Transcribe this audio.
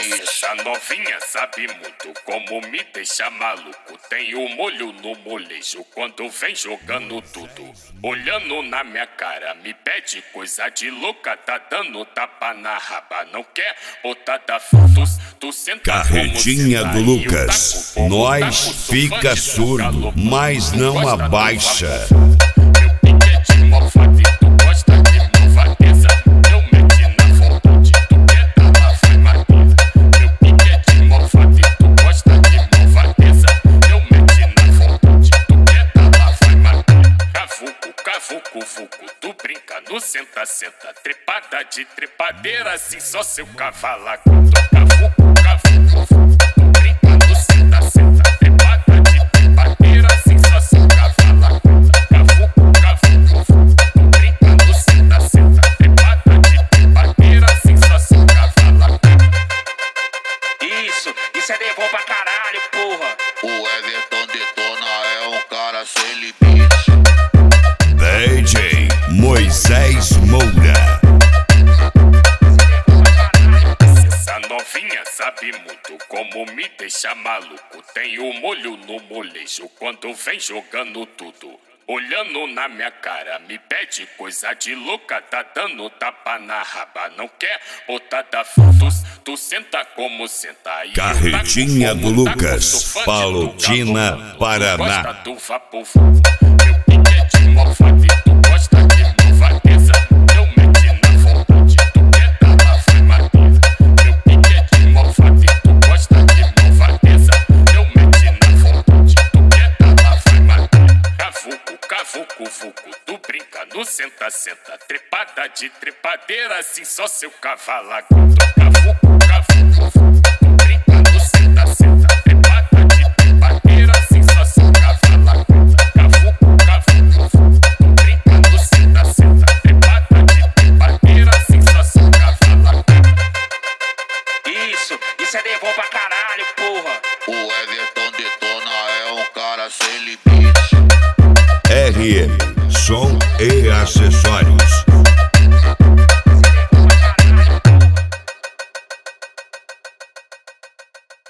Essa novinha sabe muito como me deixa maluco. Tem o molho no molejo quando vem jogando tudo. Olhando na minha cara, me pede coisa de louca. Tá dando tapa na raba, não quer botar da fotos. Tu senta Carretinha do Lucas, nós fica surdo, mas não abaixa. Meu pique é de malvado e tu gosta de malvadeza. Eu meti na vontade, tu quer dar lá, vai madeira. Meu pique é de malvado e tu gosta de malvadeza. Eu meti na vontade, tu quer dar lá, vai madeira. Cavuco, cavuco, vuco, tu brinca no senta-senta. Trepada de trepadeira, assim só seu cavalo aguenta. Cavuco, cavuco, vuco, tu brinca no senta-senta. Trepada de trepadeira, assim só seu cavalo aguenta. Cavuco, cavuco, vuco, tu brinca no senta-senta. Trepada de trepadeira, assim só seu cavalo aguenta. Isso é devol pra caralho, porra. O Everton Detona é um cara sem limite. DJ Moisés Moura. Essa novinha sabe muito como me deixa maluco. Tem o molho no molejo quando vem jogando tudo. Olhando na minha cara, me pede coisa de louca. Tá dando tapa na raba, não quer botar da fotos. Tu senta como senta. E Carretinha do Lucas, Palotina, Paraná. Gosta do vapor. Meu pique é de malvado e tu gosta de malvadeza. Eu meti na vontade, tu quer dar lá, vai madeira. Meu pique é de malvado e tu gosta de malvadeza. Eu meti na vontade, tu quer dar lá, vai madeira. Cavuco, cavuco, vuco, tu brinca no senta-senta. Trepada de trepadeira, assim só seu cavalo aguenta. Cavuco, cavuco, vuco, tu brinca no senta-senta. Trepada de trepadeira, assim só seu cavalo aguenta. Cavuco, cavuco, vuco, tu brinca no senta-senta. Trepada de trepadeira, assim só seu cavalo aguenta. Isso é devol pra caralho, porra. O Everton Detona é um cara sem limite. RM, som e acessórios.